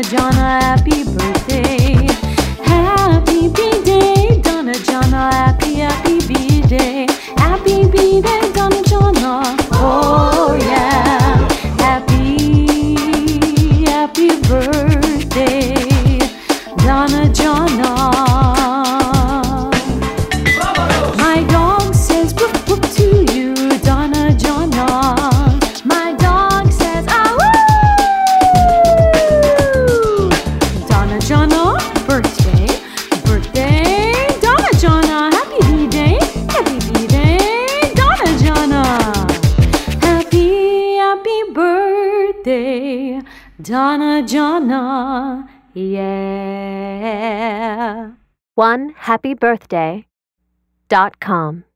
Jana, happy birthday. Happy B-Day, Donna Jana, happy B-Day. Happy B-Day, Donna Jana. Oh yeah, happy birthday, Donna Jana. My dog says whoop whoop to you, Donna Jana. My dog says ah woo. Donna Jana, birthday, Donna Jana, happy B-Day, Donna Jana. Happy birthday, Donna Jana, yeah. OneHappyBirthday.com